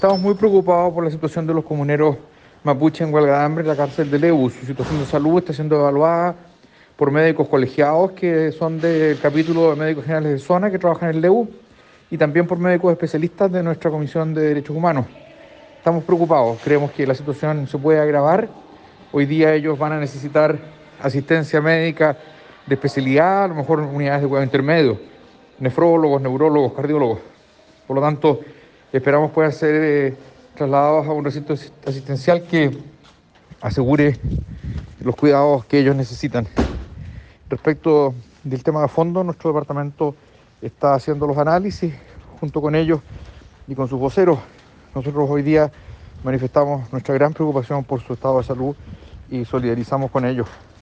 Estamos muy preocupados por la situación de los comuneros mapuche en huelga de hambre en la cárcel de Leu. Su situación de salud está siendo evaluada por médicos colegiados que son del capítulo de médicos generales de zona que trabajan en Leu y también por médicos especialistas de nuestra Comisión de Derechos Humanos. Estamos preocupados, creemos que la situación se puede agravar. Hoy día ellos van a necesitar asistencia médica de especialidad, a lo mejor unidades de cuidado intermedio, nefrólogos, neurólogos, cardiólogos. Por lo tanto, esperamos puedan ser trasladados a un recinto asistencial que asegure los cuidados que ellos necesitan. Respecto del tema de fondo, nuestro departamento está haciendo los análisis junto con ellos y con sus voceros. Nosotros hoy día manifestamos nuestra gran preocupación por su estado de salud y solidarizamos con ellos.